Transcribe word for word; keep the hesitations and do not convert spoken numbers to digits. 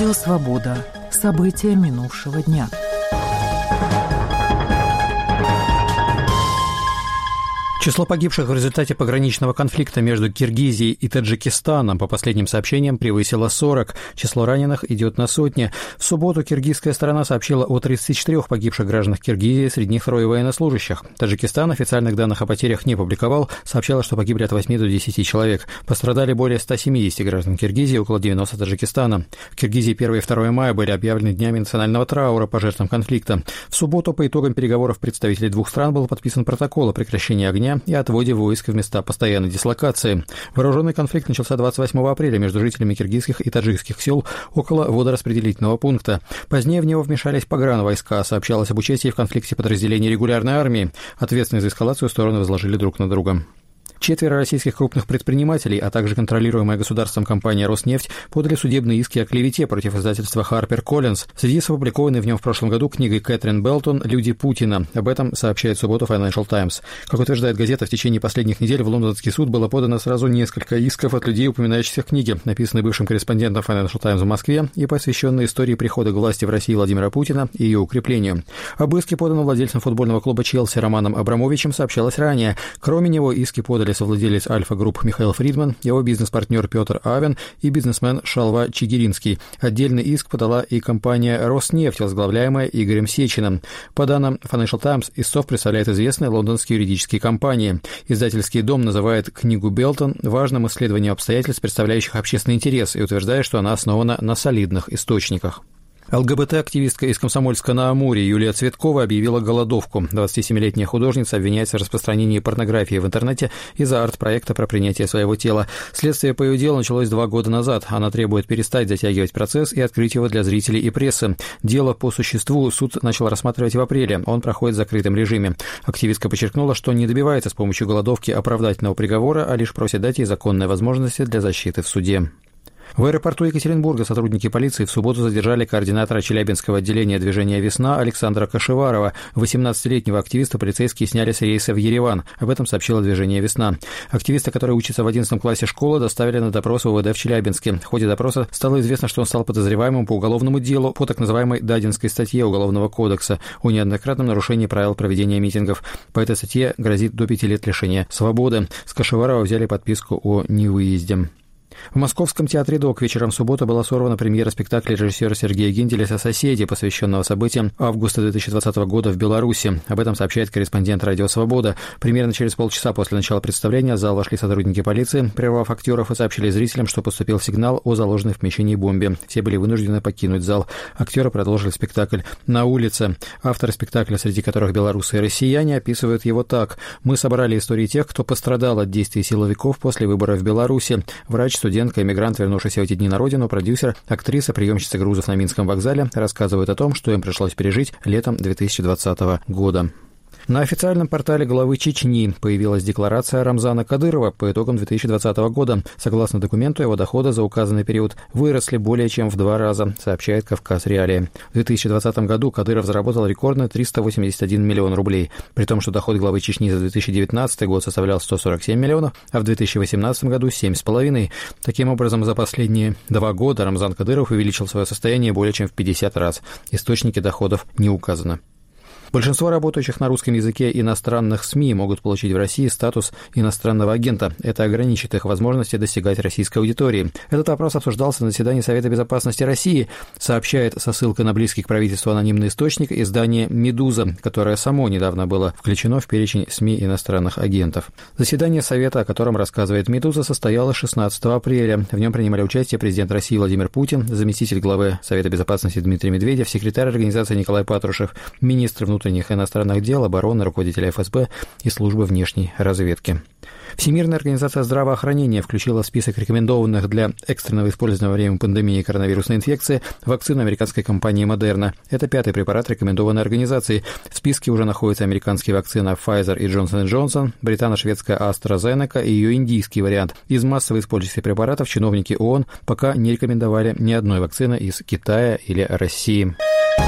Радио «Свобода». События минувшего дня. Число погибших в результате пограничного конфликта между Киргизией и Таджикистаном, по последним сообщениям, превысило сорок. Число раненых идет на сотни. В субботу киргизская сторона сообщила о тридцати четырёх погибших гражданах Киргизии, среди них трое военнослужащих. Таджикистан официальных данных о потерях не публиковал, сообщало, что погибли от восьми до десяти человек. Пострадали более ста семидесяти граждан Киргизии, около девяноста Таджикистана. В Киргизии первое и второе мая были объявлены днями национального траура по жертвам конфликта. В субботу по итогам переговоров представителей двух стран был подписан протокол о прекращении огня и отводе войск в места постоянной дислокации. Вооруженный конфликт начался двадцать восьмого апреля между жителями киргизских и таджикских сел около водораспределительного пункта. Позднее в него вмешались погранвойска. Сообщалось об участии в конфликте подразделений регулярной армии. Ответственность за эскалацию стороны возложили друг на друга. Четверо российских крупных предпринимателей, а также контролируемая государством компания «Роснефть» подали судебные иски о клевете против издательства HarperCollins в связи с опубликованной в нем в прошлом году книгой Кэтрин Белтон «Люди Путина». Об этом сообщает в субботу Financial Times. Как утверждает газета, в течение последних недель в лондонский суд было подано сразу несколько исков от людей, упоминающихся в книге, написанной бывшим корреспондентом Financial Times в Москве и посвященной истории прихода к власти в России Владимира Путина и ее укреплению. Об иске, поданном владельцем футбольного клуба «Челси» Романом Абрамовичем, сообщалось ранее. Кроме него, иски подали совладелец Альфа-групп Михаил Фридман, его бизнес-партнер Петр Авен и бизнесмен Шалва Чигиринский. Отдельный иск подала и компания «Роснефть», возглавляемая Игорем Сечиным. По данным Financial Times, истцов представляет известные лондонские юридические компании. Издательский дом называет книгу Белтон важным исследованием обстоятельств, представляющих общественный интерес, и утверждает, что она основана на солидных источниках. ЛГБТ-активистка из Комсомольска-на-Амуре Юлия Цветкова объявила голодовку. двадцатисемилетняя художница обвиняется в распространении порнографии в интернете из-за арт-проекта про принятие своего тела. Следствие по ее делу началось два года назад. Она требует перестать затягивать процесс и открыть его для зрителей и прессы. Дело по существу суд начал рассматривать в апреле. Он проходит в закрытом режиме. Активистка подчеркнула, что не добивается с помощью голодовки оправдательного приговора, а лишь просит дать ей законные возможности для защиты в суде. В аэропорту Екатеринбурга сотрудники полиции в субботу задержали координатора Челябинского отделения движения «Весна» Александра Кашеварова. восемнадцатилетнего активиста полицейские сняли с рейса в Ереван. Об этом сообщило движение «Весна». Активиста, который учится в одиннадцатом классе школы, доставили на допрос в УВД в Челябинске. В ходе допроса стало известно, что он стал подозреваемым по уголовному делу по так называемой Дадинской статье Уголовного кодекса о неоднократном нарушении правил проведения митингов. По этой статье грозит до пяти лет лишения свободы. С Кашеварова взяли подписку о невыезде. В Московском театре ДОК вечером в субботу была сорвана премьера спектакля режиссера Сергея Гинделеса «Соседи», посвященного событиям августа две тысячи двадцатого года в Беларуси. Об этом сообщает корреспондент «Радио Свобода». Примерно через полчаса после начала представления в зал вошли сотрудники полиции, прервав актеров, и сообщили зрителям, что поступил сигнал о заложенной в помещении бомбе. Все были вынуждены покинуть зал. Актеры продолжили спектакль на улице. Авторы спектакля, среди которых белорусы и россияне, описывают его так: «Мы собрали истории тех, кто пострадал от действий силовиков после выборов в Беларуси. Врач, студентка, эмигрант, вернувшийся в эти дни на родину, продюсер, актриса, приемщица грузов на Минском вокзале рассказывают о том, что им пришлось пережить летом две тысячи двадцатого года». На официальном портале главы Чечни появилась декларация Рамзана Кадырова по итогам две тысячи двадцатого года. Согласно документу, его доходы за указанный период выросли более чем в два раза, сообщает «Кавказ Реалии». В две тысячи двадцатом году Кадыров заработал рекордно триста восемьдесят один миллион рублей, при том, что доход главы Чечни за две тысячи девятнадцатый год составлял сто сорок семь миллионов, а в две тысячи восемнадцатом году семь с половиной. Таким образом, за последние два года Рамзан Кадыров увеличил свое состояние более чем в пятьдесят раз. Источники доходов не указаны. Большинство работающих на русском языке иностранных СМИ могут получить в России статус иностранного агента. Это ограничит их возможности достигать российской аудитории. Этот вопрос обсуждался на заседании Совета безопасности России, сообщает со ссылкой на близкий к правительству анонимный источник издание «Медуза», которое само недавно было включено в перечень СМИ иностранных агентов. Заседание Совета, о котором рассказывает «Медуза», состоялось шестнадцатого апреля. В нем принимали участие президент России Владимир Путин, заместитель главы Совета безопасности Дмитрий Медведев, секретарь организации Николай Патрушев, министр внутренних внутренних и иностранных дел, обороны, руководителя эф эс бэ и службы внешней разведки. Всемирная организация здравоохранения включила в список рекомендованных для экстренного использования во время пандемии коронавирусной инфекции вакцину американской компании Moderna. Это пятый препарат, рекомендованный организацией. В списке уже находятся американские вакцины Pfizer и Johnson энд Johnson, британо-шведская AstraZeneca и ее индийский вариант. Из массово использующихся препаратов чиновники ООН пока не рекомендовали ни одной вакцины из Китая или России.